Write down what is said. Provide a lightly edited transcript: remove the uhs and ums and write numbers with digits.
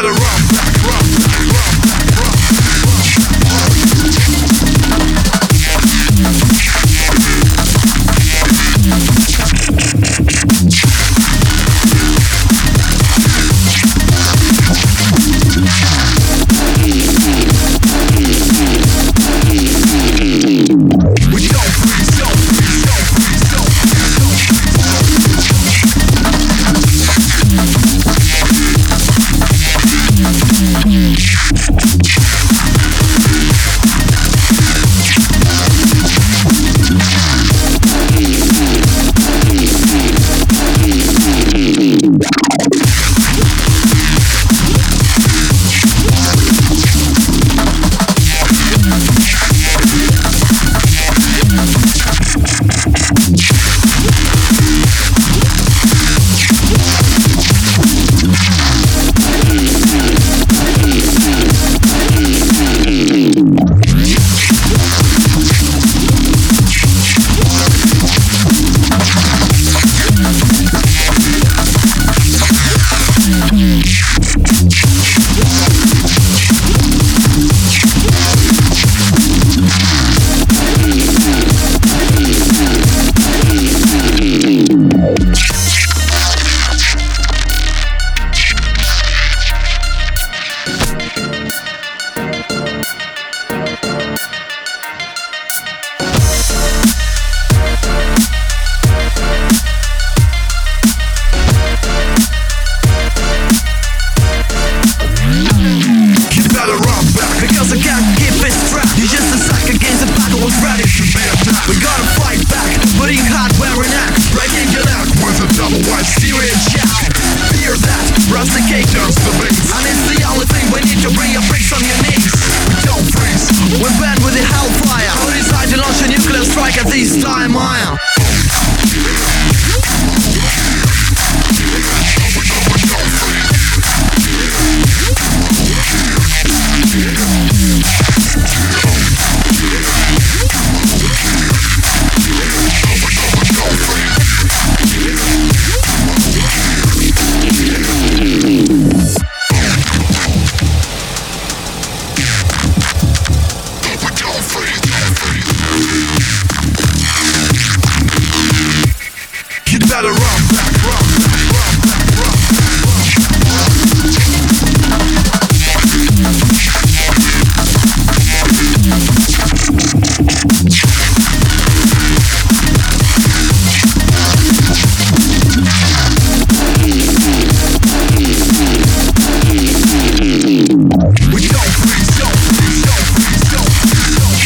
better run back, run back, run back, run we gotta fight back, putting hardware in act, breaking your neck with a double-wide steering jack. Fear that, rusticators the beats, and it's the only thing we need to bring your bricks on your knees. We don't freeze, we burn with the hellfire. We decide to launch a nuclear strike at this time, Maya. Better run back, run back, run back, run we don't freeze, don't freeze, don't freeze, don't freeze, don't